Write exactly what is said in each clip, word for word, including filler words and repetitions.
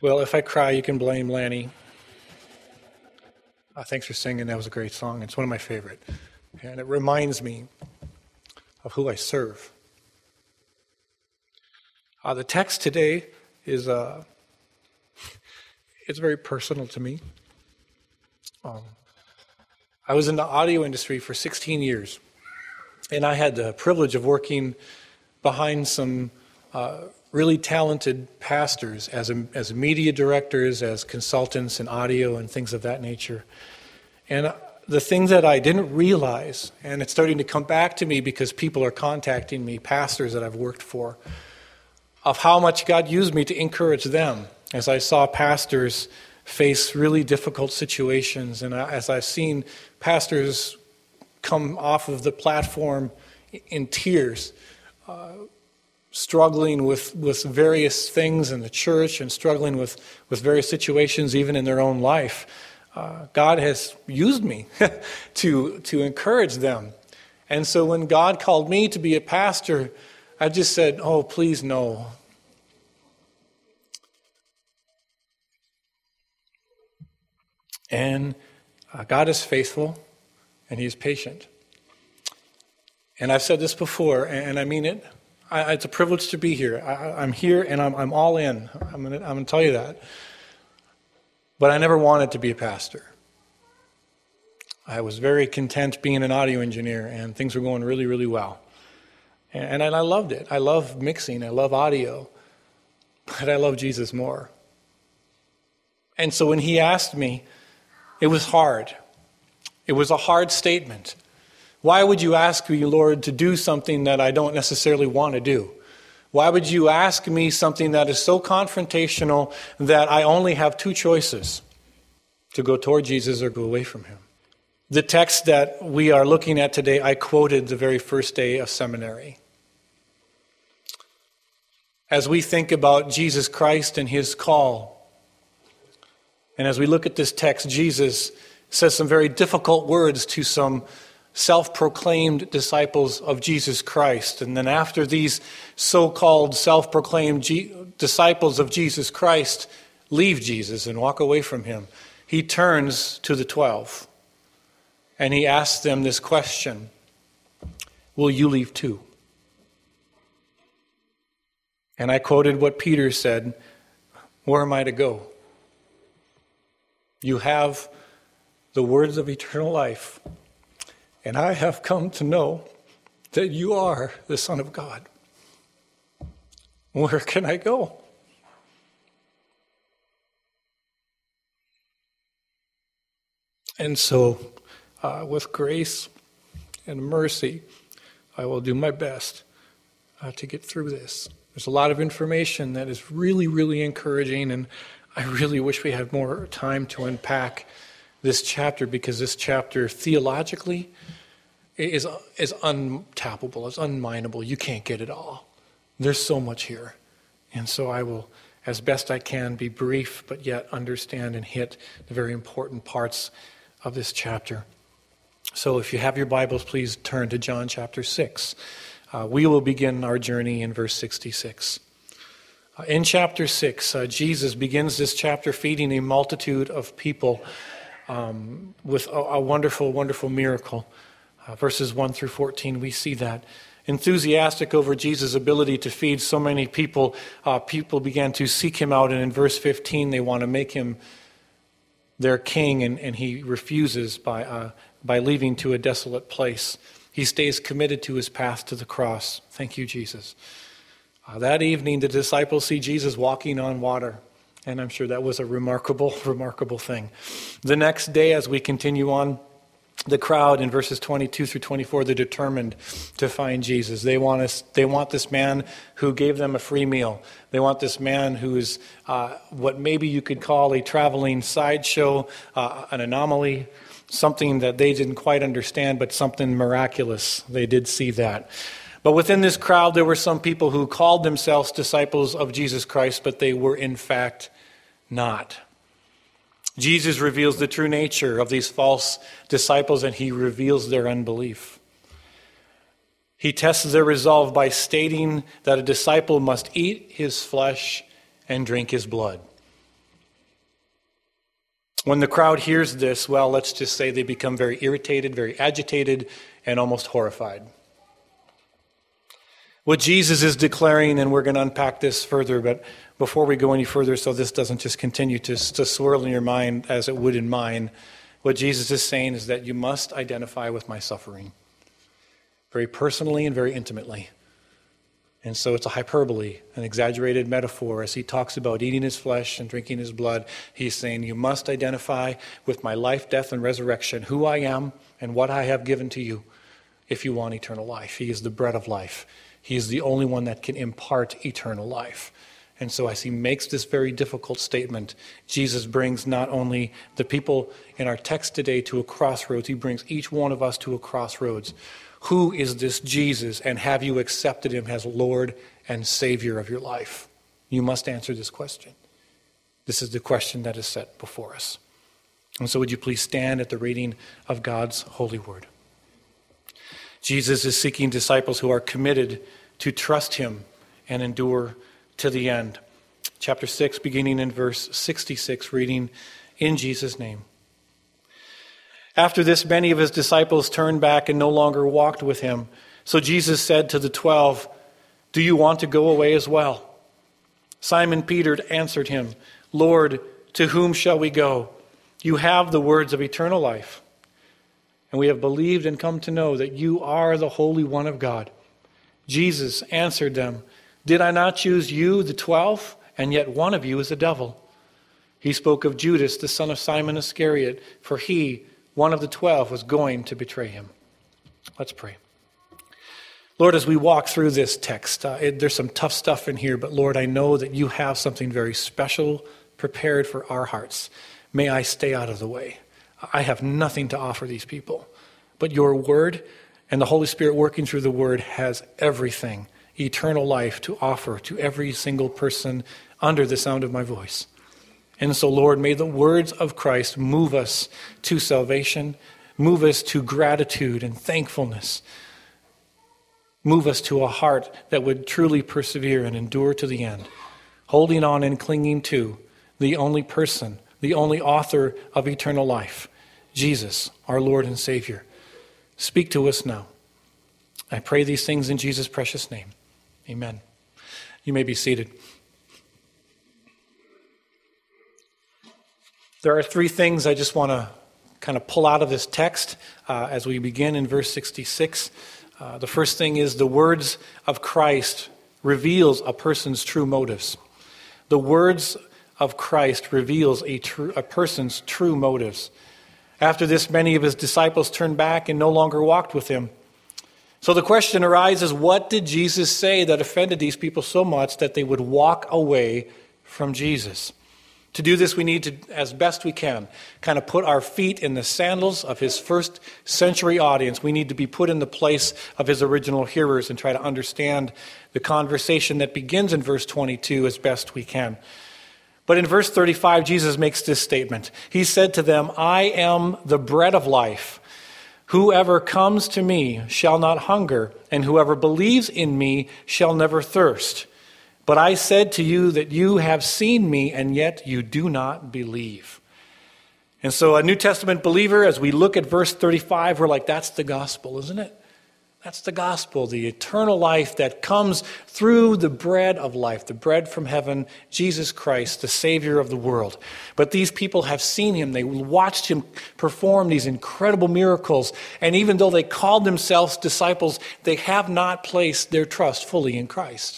Well, if I cry, you can blame Lanny. Uh, thanks for singing. That was a great song. It's one of my favorite. And it reminds me of who I serve. Uh, the text today is uh, it's very personal to me. Um, I was in the audio industry for sixteen years, and I had the privilege of working behind some uh, really talented pastors as a, as media directors, as consultants in audio and things of that nature. And the thing that I didn't realize, and it's starting to come back to me because people are contacting me, pastors that I've worked for, of how much God used me to encourage them as I saw pastors face really difficult situations, and as I've seen pastors come off of the platform in tears, uh, struggling with, with various things in the church and struggling with, with various situations even in their own life. Uh, God has used me to, to encourage them. And so when God called me to be a pastor, I just said, oh, please no. And uh, God is faithful, and He is patient. And I've said this before, and I mean it. I, it's a privilege to be here. I, I'm here, and I'm, I'm all in. I'm going to I'm going to tell you that. But I never wanted to be a pastor. I was very content being an audio engineer, and things were going really, really well. And, and I loved it. I love mixing. I love audio. But I love Jesus more. And so when He asked me, it was hard. It was a hard statement. Why would you ask me, Lord, to do something that I don't necessarily want to do? Why would you ask me something that is so confrontational that I only have two choices, to go toward Jesus or go away from Him? The text that we are looking at today, I quoted the very first day of seminary. As we think about Jesus Christ and His call, and as we look at this text, Jesus says some very difficult words to some self-proclaimed disciples of Jesus Christ. And then after these so-called self-proclaimed G- disciples of Jesus Christ leave Jesus and walk away from Him, He turns to the twelve and He asks them this question: will you leave too? And I quoted what Peter said, where am I to go? You have the words of eternal life, and I have come to know that you are the Son of God. Where can I go? And so, uh, with grace and mercy, I will do my best uh, to get through this. There's a lot of information that is really, really encouraging, and I really wish we had more time to unpack this chapter, because this chapter theologically is is untappable, it's unminable. You can't get it all. There's so much here. And so I will, as best I can, be brief, but yet understand and hit the very important parts of this chapter. So if you have your Bibles, please turn to John chapter six. Uh, we will begin our journey in verse sixty-six. Uh, in chapter six, uh, Jesus begins this chapter feeding a multitude of people um, with a, a wonderful, wonderful miracle. Uh, verses one through fourteen, we see that. Enthusiastic over Jesus' ability to feed so many people, uh, people began to seek Him out. And in verse fifteen, they want to make Him their king, and, and He refuses by, uh, by leaving to a desolate place. He stays committed to His path to the cross. Thank you, Jesus. Uh, that evening, the disciples see Jesus walking on water. And I'm sure that was a remarkable, remarkable thing. The next day, as we continue on, the crowd in verses twenty-two through twenty-four, they're determined to find Jesus. They want us. They want this man who gave them a free meal. They want this man who is uh, what maybe you could call a traveling sideshow, uh, an anomaly, something that they didn't quite understand, but something miraculous. They did see that. But within this crowd, there were some people who called themselves disciples of Jesus Christ, but they were in fact not. Jesus reveals the true nature of these false disciples, and He reveals their unbelief. He tests their resolve by stating that a disciple must eat His flesh and drink His blood. When the crowd hears this, well, let's just say they become very irritated, very agitated, and almost horrified. What Jesus is declaring, and we're going to unpack this further, but before we go any further, so this doesn't just continue to, to swirl in your mind as it would in mine, what Jesus is saying is that you must identify with my suffering, very personally and very intimately. And so it's a hyperbole, an exaggerated metaphor. As he talks about eating his flesh and drinking his blood, he's saying, you must identify with my life, death, and resurrection, who I am and what I have given to you if you want eternal life. He is the bread of life. He is the only one that can impart eternal life. And so as he makes this very difficult statement, Jesus brings not only the people in our text today to a crossroads, he brings each one of us to a crossroads. Who is this Jesus, and have you accepted him as Lord and Savior of your life? You must answer this question. This is the question that is set before us. And so would you please stand at the reading of God's holy word. Jesus is seeking disciples who are committed to trust him and endure to the end. Chapter six, beginning in verse sixty-six, reading in Jesus' name. After this, many of his disciples turned back and no longer walked with him. So Jesus said to the twelve, do you want to go away as well? Simon Peter answered him, Lord, to whom shall we go? You have the words of eternal life. And we have believed and come to know that you are the Holy One of God. Jesus answered them, did I not choose you, the twelve? And yet one of you is a devil. He spoke of Judas, the son of Simon Iscariot, for he, one of the twelve, was going to betray him. Let's pray. Lord, as we walk through this text, uh, it, there's some tough stuff in here, but Lord, I know that you have something very special prepared for our hearts. May I stay out of the way. I have nothing to offer these people, but your word and the Holy Spirit working through the word has everything, eternal life to offer to every single person under the sound of my voice. And so, Lord, may the words of Christ move us to salvation, move us to gratitude and thankfulness, move us to a heart that would truly persevere and endure to the end, holding on and clinging to the only person, the only author of eternal life, Jesus, our Lord and Savior. Speak to us now. I pray these things in Jesus' precious name. Amen. You may be seated. There are three things I just want to kind of pull out of this text uh, as we begin in verse sixty-six. Uh, the first thing is the words of Christ reveals a person's true motives. The words of Christ reveals a, true, a person's true motives. After this, many of his disciples turned back and no longer walked with him. So the question arises, what did Jesus say that offended these people so much that they would walk away from Jesus? To do this, we need to, as best we can, kind of put our feet in the sandals of his first century audience. We need to be put in the place of his original hearers and try to understand the conversation that begins in verse twenty-two as best we can. But in verse thirty-five, Jesus makes this statement. He said to them, I am the bread of life. Whoever comes to me shall not hunger, and whoever believes in me shall never thirst. But I said to you that you have seen me, and yet you do not believe. And so a New Testament believer, as we look at verse thirty-five, we're like, that's the gospel, isn't it? That's the gospel, the eternal life that comes through the bread of life, the bread from heaven, Jesus Christ, the Savior of the world. But these people have seen him. They watched him perform these incredible miracles. And even though they called themselves disciples, they have not placed their trust fully in Christ.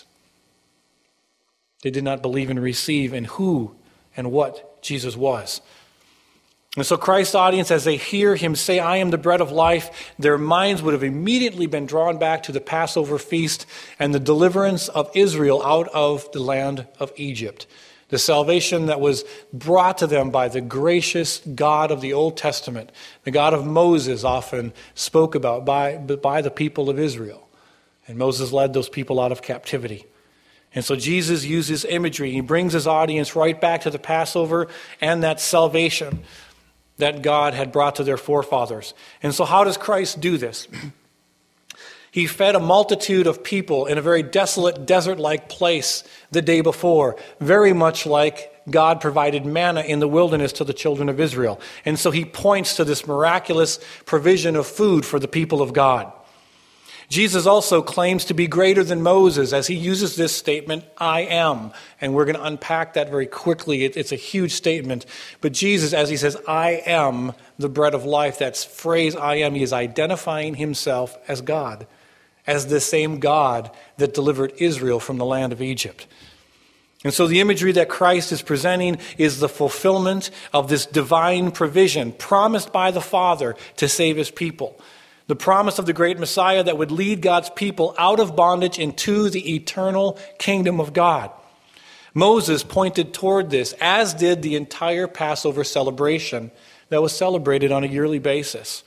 They did not believe and receive in who and what Jesus was. And so Christ's audience, as they hear him say, I am the bread of life, their minds would have immediately been drawn back to the Passover feast and the deliverance of Israel out of the land of Egypt. The salvation that was brought to them by the gracious God of the Old Testament, the God of Moses often spoke about by, by the people of Israel. And Moses led those people out of captivity. And so Jesus uses imagery. He brings his audience right back to the Passover and that salvation that God had brought to their forefathers. And so how does Christ do this? He fed a multitude of people in a very desolate, desert-like place the day before, very much like God provided manna in the wilderness to the children of Israel. And so he points to this miraculous provision of food for the people of God. Jesus also claims to be greater than Moses as he uses this statement, I am. And we're going to unpack that very quickly. It, it's a huge statement. But Jesus, as he says, I am the bread of life, that phrase I am, he is identifying himself as God, as the same God that delivered Israel from the land of Egypt. And so the imagery that Christ is presenting is the fulfillment of this divine provision promised by the Father to save his people. The promise of the great Messiah that would lead God's people out of bondage into the eternal kingdom of God. Moses pointed toward this, as did the entire Passover celebration that was celebrated on a yearly basis.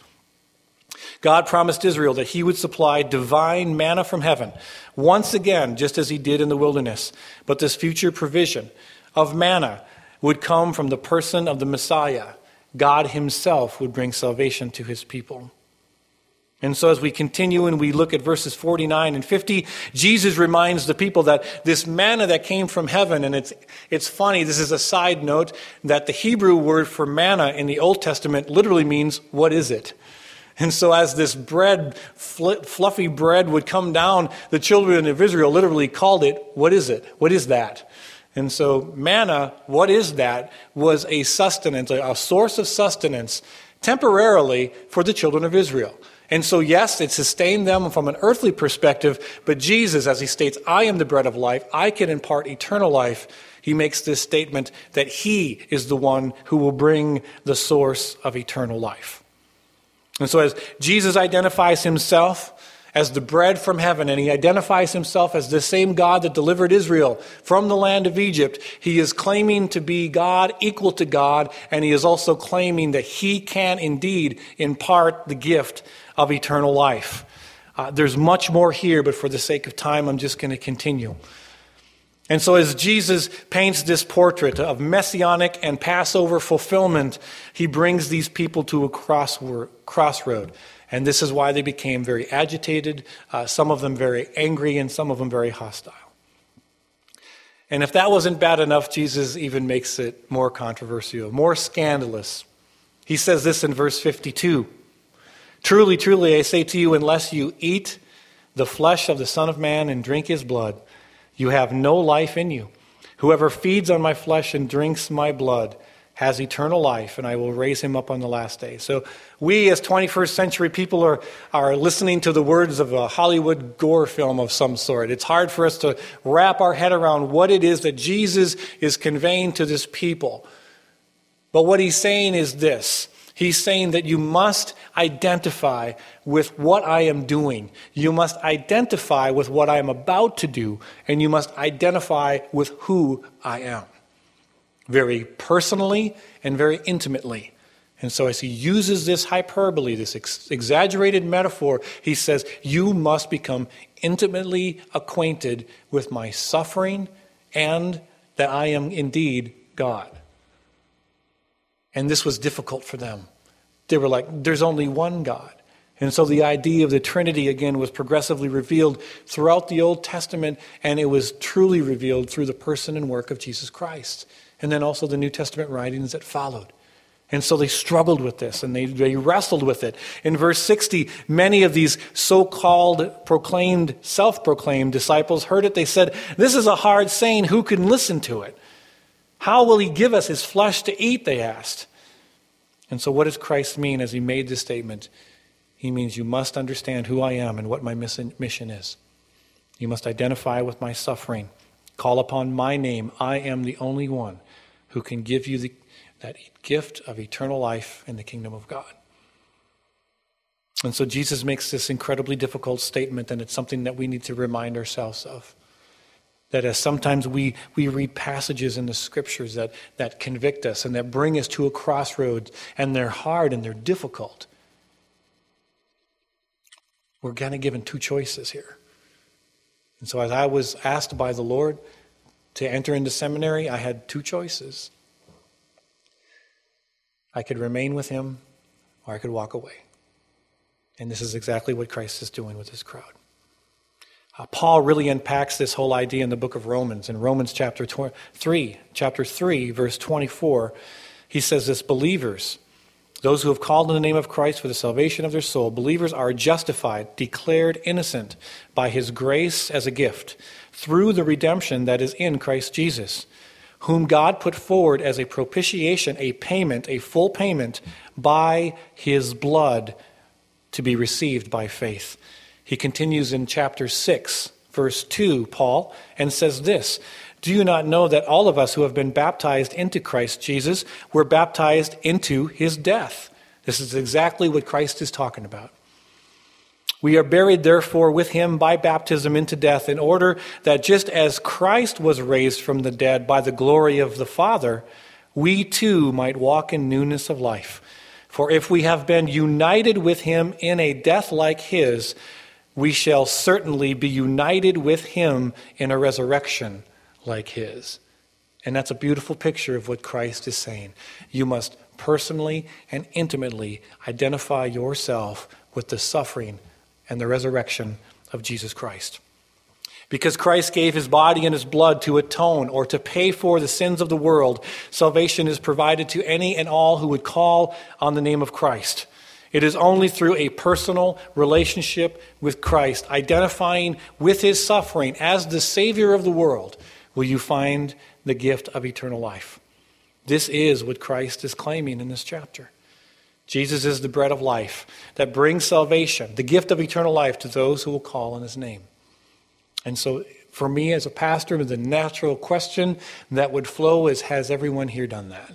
God promised Israel that he would supply divine manna from heaven, once again, just as he did in the wilderness. But this future provision of manna would come from the person of the Messiah. God himself would bring salvation to his people. And so as we continue and we look at verses forty-nine and fifty, Jesus reminds the people that this manna that came from heaven, and it's it's funny, this is a side note, that the Hebrew word for manna in the Old Testament literally means, what is it? And so as this bread, fluffy bread would come down, the children of Israel literally called it, what is it? What is that? And so manna, what is that, was a sustenance, a source of sustenance temporarily for the children of Israel. And so yes, it sustained them from an earthly perspective, but Jesus, as he states, I am the bread of life, I can impart eternal life. He makes this statement that he is the one who will bring the source of eternal life. And so as Jesus identifies himself as the bread from heaven, and he identifies himself as the same God that delivered Israel from the land of Egypt, he is claiming to be God, equal to God, and he is also claiming that he can indeed impart the gift of eternal life. Uh, there's much more here, but for the sake of time, I'm just going to continue. And so as Jesus paints this portrait of messianic and Passover fulfillment, he brings these people to a crossroad. And this is why they became very agitated, uh, some of them very angry, and some of them very hostile. And if that wasn't bad enough, Jesus even makes it more controversial, more scandalous. He says this in verse fifty-two. Truly, truly, I say to you, unless you eat the flesh of the Son of Man and drink his blood, you have no life in you. Whoever feeds on my flesh and drinks my blood has eternal life, and I will raise him up on the last day. So we as twenty-first century people are, are listening to the words of a Hollywood gore film of some sort. It's hard for us to wrap our head around what it is that Jesus is conveying to this people. But what he's saying is this. He's saying that you must identify with what I am doing. You must identify with what I am about to do, and you must identify with who I am. Very personally and very intimately. And so as he uses this hyperbole, this ex- exaggerated metaphor, he says, you must become intimately acquainted with my suffering and that I am indeed God. And this was difficult for them. They were like, there's only one God. And so the idea of the Trinity, again, was progressively revealed throughout the Old Testament, and it was truly revealed through the person and work of Jesus Christ. And then also the New Testament writings that followed. And so they struggled with this, and they, they wrestled with it. In verse sixty, many of these so-called proclaimed, self-proclaimed disciples heard it. They said, this is a hard saying, who can listen to it? How will he give us his flesh to eat, they asked. And so what does Christ mean as he made this statement? He means you must understand who I am and what my mission is. You must identify with my suffering. Call upon my name. I am the only one who can give you the, that gift of eternal life in the kingdom of God. And so Jesus makes this incredibly difficult statement, and it's something that we need to remind ourselves of. That as sometimes we, we read passages in the scriptures that, that convict us and that bring us to a crossroads, and they're hard and they're difficult. We're kind of given two choices here. And so as I was asked by the Lord to enter into seminary, I had two choices. I could remain with him, or I could walk away. And this is exactly what Christ is doing with this crowd. Uh, Paul really unpacks this whole idea in the book of Romans. In Romans chapter three, chapter three, verse twenty-four, he says this, believers, those who have called in the name of Christ for the salvation of their soul, believers are justified, declared innocent by his grace as a gift, through the redemption that is in Christ Jesus, whom God put forward as a propitiation, a payment, a full payment by his blood to be received by faith. He continues in chapter six, verse two, Paul, and says this, do you not know that all of us who have been baptized into Christ Jesus were baptized into his death? This is exactly what Christ is talking about. We are buried, therefore, with him by baptism into death, in order that just as Christ was raised from the dead by the glory of the Father, we too might walk in newness of life. For if we have been united with him in a death like his, we shall certainly be united with him in a resurrection like his. And that's a beautiful picture of what Christ is saying. You must personally and intimately identify yourself with the suffering and the resurrection of Jesus Christ. Because Christ gave his body and his blood to atone or to pay for the sins of the world, salvation is provided to any and all who would call on the name of Christ. It is only through a personal relationship with Christ, identifying with his suffering as the Savior of the world, will you find the gift of eternal life. This is what Christ is claiming in this chapter. Jesus is the bread of life that brings salvation, the gift of eternal life to those who will call on his name. And so for me as a pastor, the natural question that would flow is, has everyone here done that?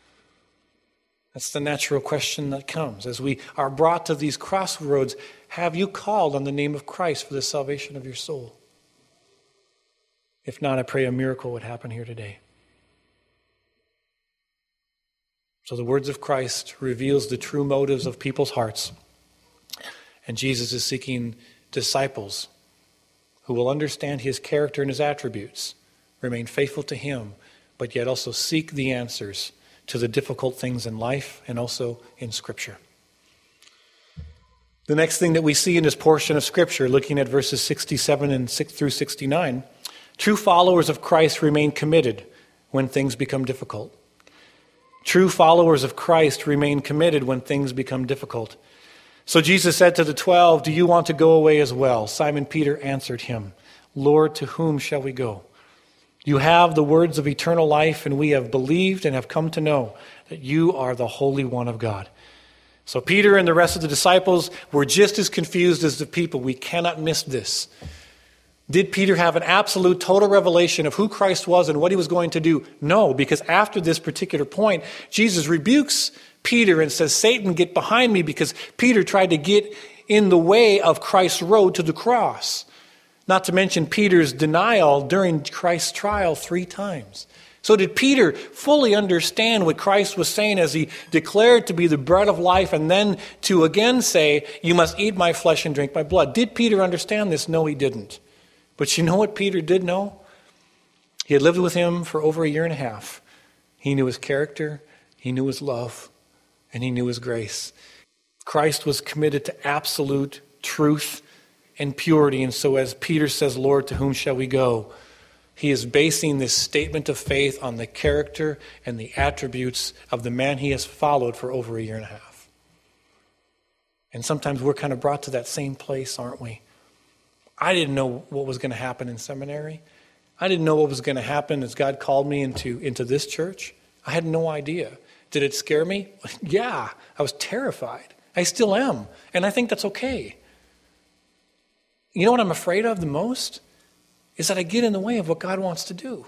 That's the natural question that comes. As we are brought to these crossroads, have you called on the name of Christ for the salvation of your soul? If not, I pray a miracle would happen here today. So the words of Christ reveals the true motives of people's hearts. And Jesus is seeking disciples who will understand his character and his attributes, remain faithful to him, but yet also seek the answers to the difficult things in life and also in Scripture. The next thing that we see in this portion of Scripture, looking at verses sixty-seven and six through sixty-nine, true followers of Christ remain committed when things become difficult. True followers of Christ remain committed when things become difficult. So Jesus said to the twelve, do you want to go away as well? Simon Peter answered him, Lord, to whom shall we go? You have the words of eternal life, and we have believed and have come to know that you are the Holy One of God. So Peter and the rest of the disciples were just as confused as the people. We cannot miss this. Did Peter have an absolute total revelation of who Christ was and what he was going to do? No, because after this particular point, Jesus rebukes Peter and says, Satan, get behind me, because Peter tried to get in the way of Christ's road to the cross. Not to mention Peter's denial during Christ's trial three times. So did Peter fully understand what Christ was saying as he declared to be the bread of life and then to again say, you must eat my flesh and drink my blood? Did Peter understand this? No, he didn't. But you know what Peter did know? He had lived with him for over a year and a half. He knew his character, he knew his love, and he knew his grace. Christ was committed to absolute truth and purity. And so as Peter says, Lord, to whom shall we go? He is basing this statement of faith on the character and the attributes of the man he has followed for over a year and a half. And sometimes we're kind of brought to that same place, aren't we? I didn't know what was going to happen in seminary. I didn't know what was going to happen as God called me into, into this church. I had no idea. Did it scare me? Yeah, I was terrified. I still am. And I think that's okay. You know what I'm afraid of the most? Is that I get in the way of what God wants to do.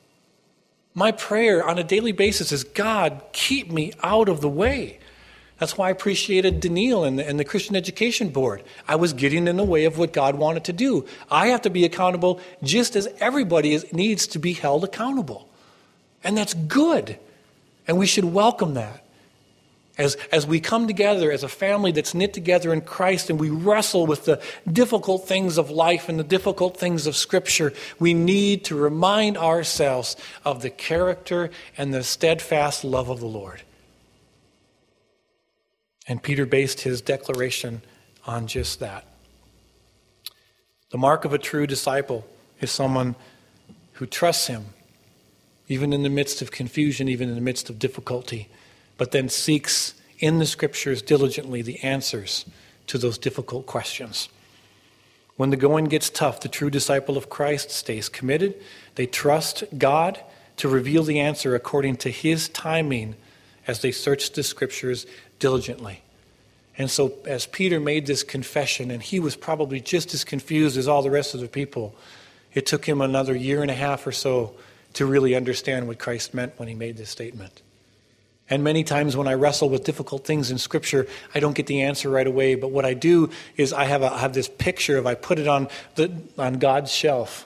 My prayer on a daily basis is, God, keep me out of the way. That's why I appreciated Daniil and the, and the Christian Education Board. I was getting in the way of what God wanted to do. I have to be accountable just as everybody is, needs to be held accountable. And that's good. And we should welcome that. As, as we come together as a family that's knit together in Christ and we wrestle with the difficult things of life and the difficult things of Scripture, we need to remind ourselves of the character and the steadfast love of the Lord. And Peter based his declaration on just that. The mark of a true disciple is someone who trusts him, even in the midst of confusion, even in the midst of difficulty, but then seeks in the Scriptures diligently the answers to those difficult questions. When the going gets tough, the true disciple of Christ stays committed. They trust God to reveal the answer according to his timing as they search the Scriptures diligently. And so as Peter made this confession, and he was probably just as confused as all the rest of the people, it took him another year and a half or so to really understand what Christ meant when he made this statement. And many times when I wrestle with difficult things in Scripture, I don't get the answer right away. But what I do is I have, a, I have this picture of, I put it on, the, on God's shelf.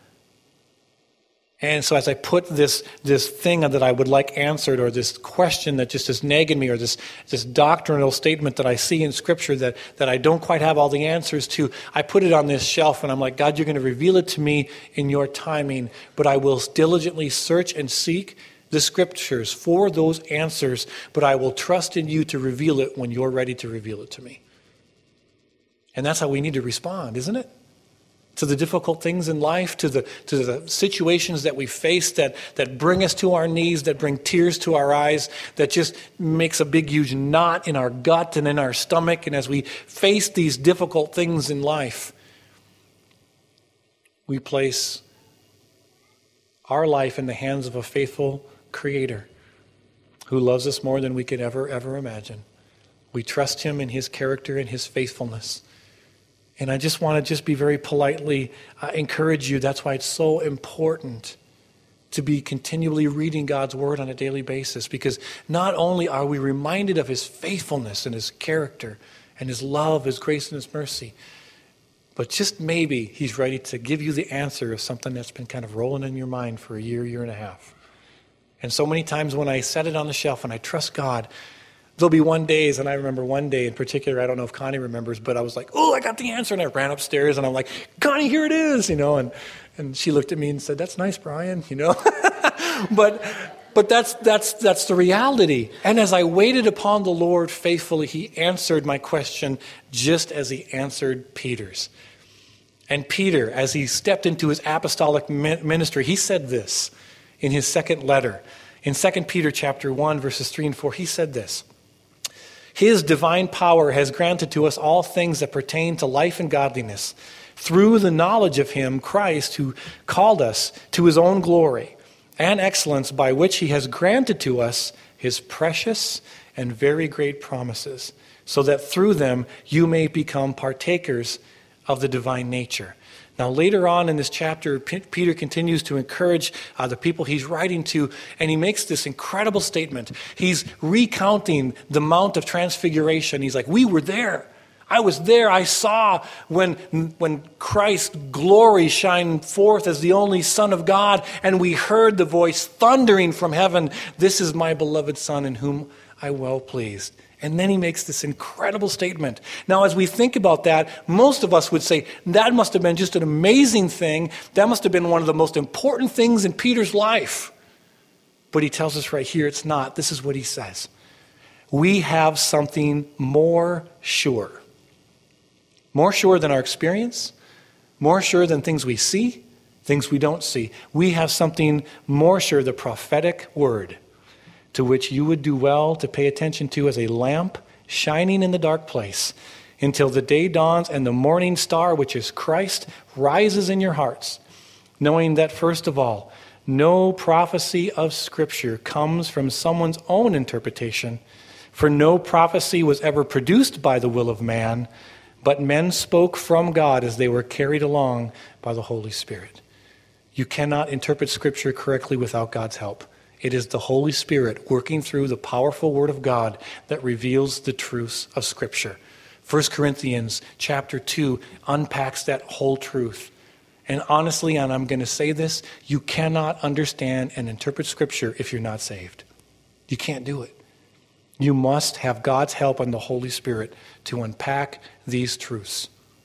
And so as I put this, this thing that I would like answered, or this question that just is nagging me, or this, this doctrinal statement that I see in Scripture that, that I don't quite have all the answers to, I put it on this shelf and I'm like, God, you're going to reveal it to me in your timing, but I will diligently search and seek the Scriptures for those answers, but I will trust in you to reveal it when you're ready to reveal it to me. And that's how we need to respond, isn't it? To the difficult things in life, to the to the situations that we face that, that bring us to our knees, that bring tears to our eyes, that just makes a big, huge knot in our gut and in our stomach. And as we face these difficult things in life, we place our life in the hands of a faithful Creator who loves us more than we could ever, ever imagine. We trust him in his character and his faithfulness. And I just want to just be very politely uh, encourage you. That's why it's so important to be continually reading God's Word on a daily basis, because not only are we reminded of his faithfulness and his character and his love, his grace and his mercy, but just maybe he's ready to give you the answer of something that's been kind of rolling in your mind for a year, year and a half. And so many times when I set it on the shelf and I trust God, there'll be one days, and I remember one day in particular, I don't know if Connie remembers, but I was like, oh, I got the answer, and I ran upstairs, and I'm like, Connie, here it is, you know, and, and she looked at me and said, that's nice, Brian, you know. but but that's that's that's the reality. And as I waited upon the Lord faithfully, he answered my question just as he answered Peter's. And Peter, as he stepped into his apostolic ministry, he said this in his second letter. In Second Peter chapter one, verses three and four, he said this: his divine power has granted to us all things that pertain to life and godliness through the knowledge of him, Christ, who called us to his own glory and excellence, by which he has granted to us his precious and very great promises, so that through them you may become partakers of the divine nature. Now, later on in this chapter, P- Peter continues to encourage uh, the people he's writing to, and he makes this incredible statement. He's recounting the Mount of Transfiguration. He's like, we were there. I was there. I saw when, when Christ's glory shined forth as the only Son of God, and we heard the voice thundering from heaven, this is my beloved Son in whom I well pleased. And then he makes this incredible statement. Now, as we think about that, most of us would say, that must have been just an amazing thing. That must have been one of the most important things in Peter's life. But he tells us right here, it's not. This is what he says. We have something more sure. More sure than our experience. More sure than things we see, things we don't see. We have something more sure, the prophetic word, to which you would do well to pay attention to as a lamp shining in the dark place until the day dawns and the morning star, which is Christ, rises in your hearts, knowing that, first of all, no prophecy of Scripture comes from someone's own interpretation, for no prophecy was ever produced by the will of man, but men spoke from God as they were carried along by the Holy Spirit. You cannot interpret Scripture correctly without God's help. It is the Holy Spirit working through the powerful Word of God that reveals the truths of Scripture. First Corinthians chapter two unpacks that whole truth. And honestly, and I'm going to say this, you cannot understand and interpret Scripture if you're not saved. You can't do it. You must have God's help and the Holy Spirit to unpack these truths.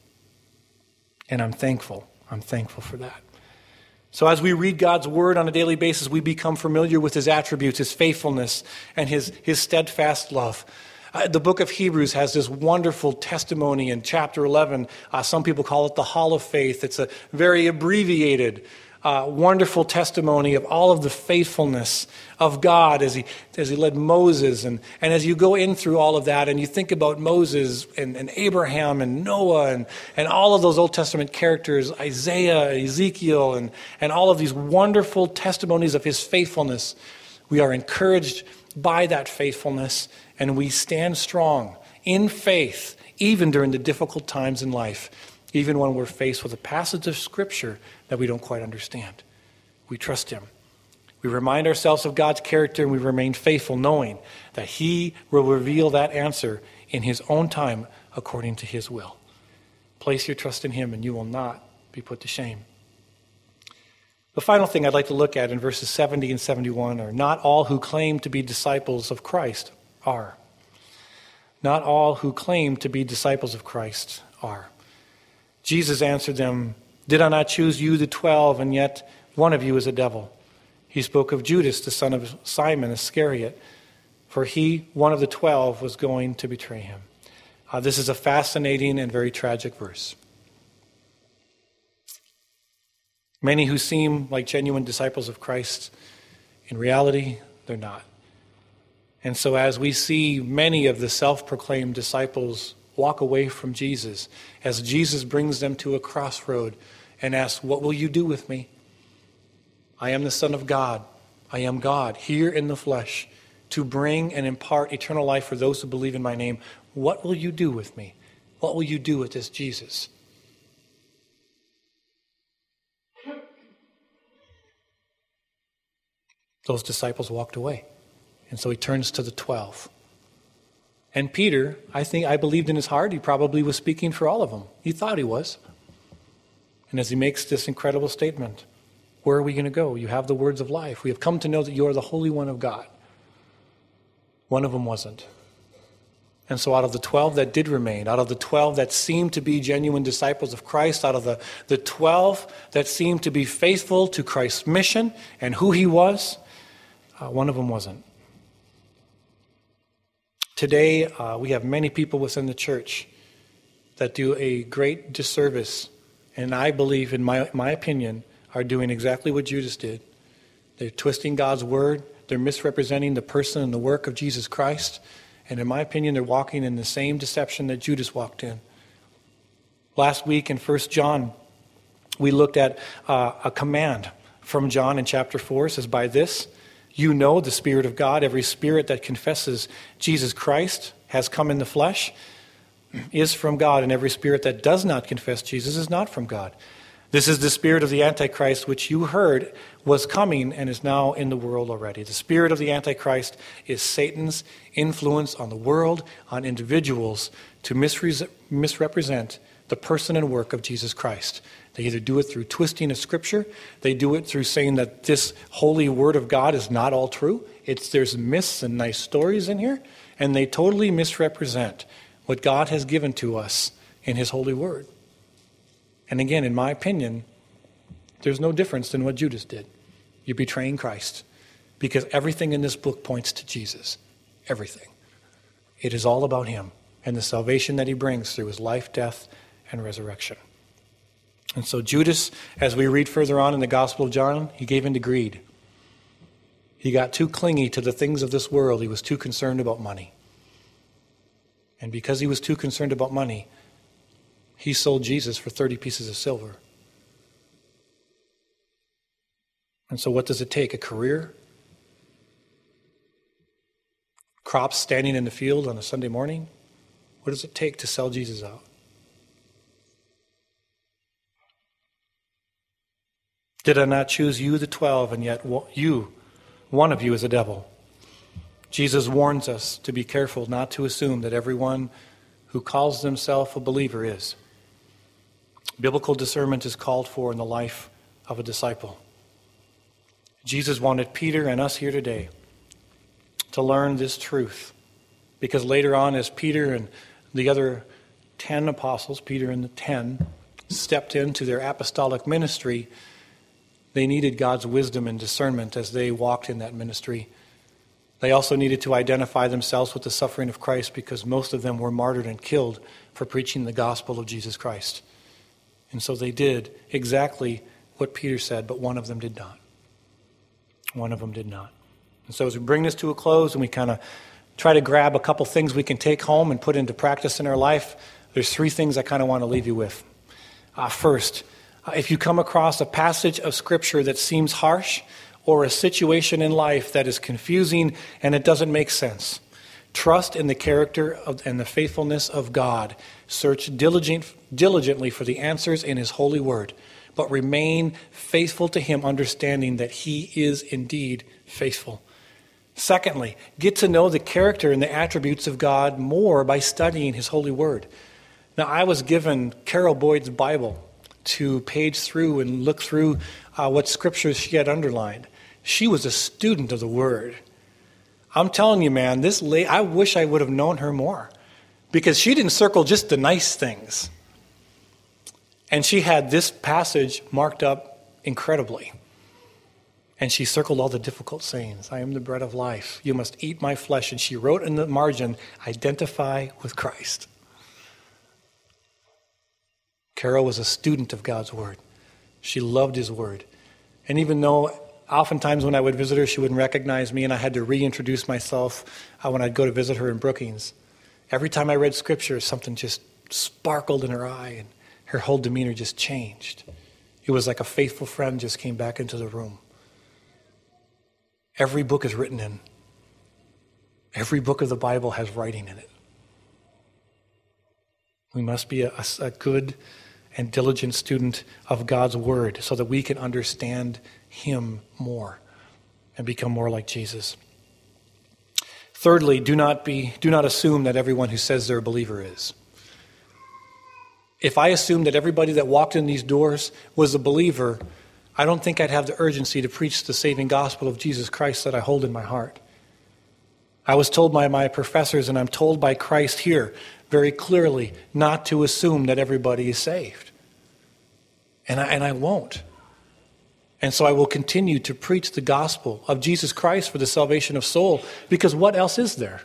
And I'm thankful. I'm thankful for that. So as we read God's word on a daily basis, we become familiar with his attributes, his faithfulness, and his, his steadfast love. Uh, the book of Hebrews has this wonderful testimony in chapter eleven. Uh, some people call it the Hall of Faith. It's a very abbreviated, uh, wonderful testimony of all of the faithfulness of God as he as he led Moses. And, and as you go in through all of that and you think about Moses and, and Abraham and Noah and, and all of those Old Testament characters, Isaiah, Ezekiel, and, and all of these wonderful testimonies of his faithfulness, we are encouraged by that faithfulness, and we stand strong in faith, even during the difficult times in life, even when we're faced with a passage of Scripture that we don't quite understand. We trust him. We remind ourselves of God's character, and we remain faithful, knowing that he will reveal that answer in his own time according to his will. Place your trust in him, and you will not be put to shame. The final thing I'd like to look at in verses seventy and seventy-one are not all who claim to be disciples of Christ are. Not all who claim to be disciples of Christ are. Jesus answered them, "Did I not choose you, the twelve, and yet one of you is a devil?" He spoke of Judas, the son of Simon Iscariot, for he, one of the twelve, was going to betray him. Uh, this is a fascinating and very tragic verse. Many who seem like genuine disciples of Christ, in reality, they're not. And so as we see many of the self-proclaimed disciples walk away from Jesus, as Jesus brings them to a crossroad and asks, "What will you do with me? I am the Son of God. I am God, here in the flesh, to bring and impart eternal life for those who believe in my name. What will you do with me? What will you do with this Jesus?" Those disciples walked away. And so he turns to the twelve. And Peter, I think, I believed in his heart, he probably was speaking for all of them. He thought he was. And as he makes this incredible statement, where are we going to go? You have the words of life. We have come to know that you are the Holy One of God. One of them wasn't. And so out of the twelve that did remain, out of the twelve that seemed to be genuine disciples of Christ, out of the, the twelve that seemed to be faithful to Christ's mission and who he was, Uh, one of them wasn't. Today, uh, we have many people within the church that do a great disservice, and I believe, in my, my opinion, are doing exactly what Judas did. They're twisting God's word. They're misrepresenting the person and the work of Jesus Christ. And in my opinion, they're walking in the same deception that Judas walked in. Last week in First John, we looked at uh, a command from John in chapter four. It says, "By this, you know the Spirit of God. Every spirit that confesses Jesus Christ has come in the flesh is from God, and every spirit that does not confess Jesus is not from God. This is the spirit of the Antichrist, which you heard was coming and is now in the world already." The spirit of the Antichrist is Satan's influence on the world, on individuals, to misre- misrepresent the person and work of Jesus Christ. They either do it through twisting of Scripture, they do it through saying that this holy word of God is not all true. It's there's myths and nice stories in here, and they totally misrepresent what God has given to us in his holy word. And again, in my opinion, there's no difference than what Judas did. You're betraying Christ, because everything in this book points to Jesus. Everything. It is all about him and the salvation that he brings through his life, death, and resurrection. And so Judas, as we read further on in the Gospel of John, he gave into greed. He got too clingy to the things of this world. He was too concerned about money. And because he was too concerned about money, he sold Jesus for thirty pieces of silver. And so what does it take? A career? Crops standing in the field on a Sunday morning? What does it take to sell Jesus out? "Did I not choose you, the twelve, and yet you, one of you, is a devil?" Jesus warns us to be careful not to assume that everyone who calls themselves a believer is. Biblical discernment is called for in the life of a disciple. Jesus wanted Peter and us here today to learn this truth, because later on, as Peter and the other ten apostles, Peter and the ten, stepped into their apostolic ministry, they needed God's wisdom and discernment as they walked in that ministry. They also needed to identify themselves with the suffering of Christ because most of them were martyred and killed for preaching the gospel of Jesus Christ. And so they did exactly what Peter said, but one of them did not. One of them did not. And so as we bring this to a close and we kind of try to grab a couple things we can take home and put into practice in our life, there's three things I kind of want to leave you with. Uh, first, uh, if you come across a passage of Scripture that seems harsh or a situation in life that is confusing and it doesn't make sense, trust in the character of, and the faithfulness of God. Search diligent, diligently for the answers in His holy word, but remain faithful to Him, understanding that He is indeed faithful. Secondly, get to know the character and the attributes of God more by studying His holy word. Now, I was given Carol Boyd's Bible to page through and look through uh, what scriptures she had underlined. She was a student of the word. I'm telling you, man, this lady, I wish I would have known her more, because she didn't circle just the nice things. And she had this passage marked up incredibly. And she circled all the difficult sayings. I am the bread of life. You must eat my flesh. And she wrote in the margin, identify with Christ. Carol was a student of God's word. She loved His word. And even though oftentimes when I would visit her, she wouldn't recognize me and I had to reintroduce myself uh, when I'd go to visit her in Brookings, every time I read scripture, something just sparkled in her eye and her whole demeanor just changed. It was like a faithful friend just came back into the room. Every book is written in. Every book of the Bible has writing in it. We must be a, a, a good and diligent student of God's word so that we can understand Him more and become more like Jesus. Thirdly, do not be, do not assume that everyone who says they're a believer is. If I assumed that everybody that walked in these doors was a believer, I don't think I'd have the urgency to preach the saving gospel of Jesus Christ that I hold in my heart. I was told by my professors, and I'm told by Christ here very clearly, not to assume that everybody is saved. And I, and I won't. And so I will continue to preach the gospel of Jesus Christ for the salvation of soul, because what else is there?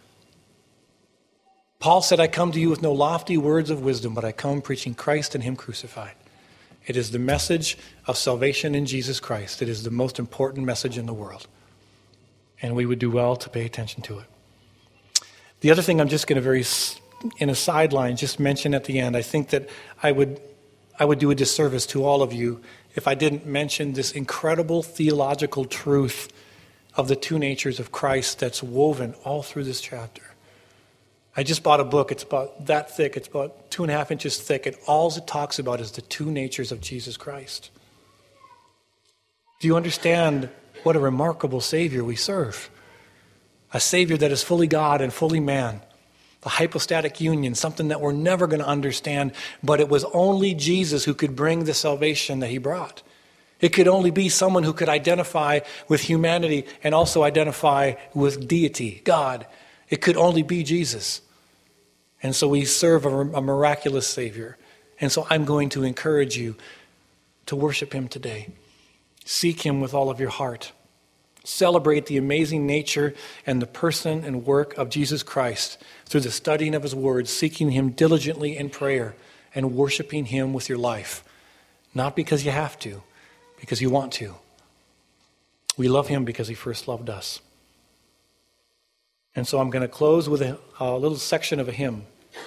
Paul said, I come to you with no lofty words of wisdom, but I come preaching Christ and Him crucified. It is the message of salvation in Jesus Christ. It is the most important message in the world. And we would do well to pay attention to it. The other thing I'm just going to very, in a sideline, just mention at the end, I think that I would, I would do a disservice to all of you if I didn't mention this incredible theological truth of the two natures of Christ that's woven all through this chapter. I just bought a book. It's about that thick. It's about two and a half inches thick. And all it talks about is the two natures of Jesus Christ. Do you understand what a remarkable Savior we serve? A Savior that is fully God and fully man. The hypostatic union, something that we're never going to understand, but it was only Jesus who could bring the salvation that He brought. It could only be someone who could identify with humanity and also identify with deity, God. It could only be Jesus. And so we serve a, a miraculous Savior. And so I'm going to encourage you to worship Him today. Seek Him with all of your heart. Celebrate the amazing nature and the person and work of Jesus Christ through the studying of His word, seeking Him diligently in prayer, and worshiping Him with your life. Not because you have to, because you want to. We love Him because He first loved us. And so I'm going to close with a, a little section of a hymn.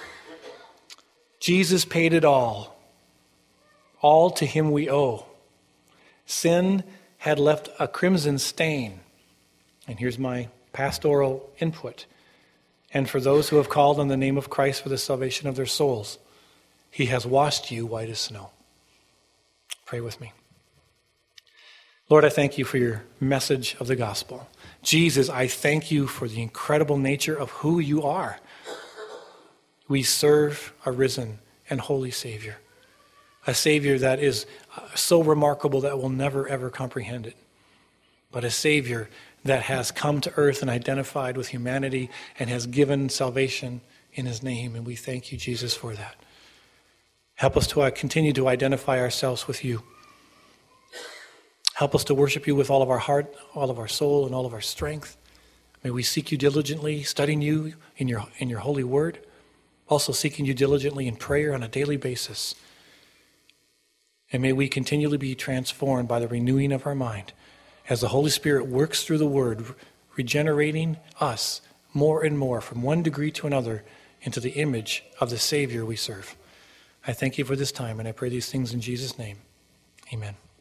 Jesus paid it all. All to Him we owe. Sin had left a crimson stain. And here's my pastoral input. And for those who have called on the name of Christ for the salvation of their souls, He has washed you white as snow. Pray with me. Lord, I thank You for Your message of the gospel. Jesus, I thank You for the incredible nature of who You are. We serve a risen and holy Savior. A Savior that is so remarkable that we'll never, ever comprehend it. But a Savior that has come to earth and identified with humanity and has given salvation in His name. And we thank You, Jesus, for that. Help us to continue to identify ourselves with You. Help us to worship You with all of our heart, all of our soul, and all of our strength. May we seek you diligently, studying you in your, in your holy word, also seeking you diligently in prayer on a daily basis. And may we continually be transformed by the renewing of our mind as the Holy Spirit works through the word, regenerating us more and more from one degree to another into the image of the Savior we serve. I thank you for this time, and I pray these things in Jesus' name. Amen.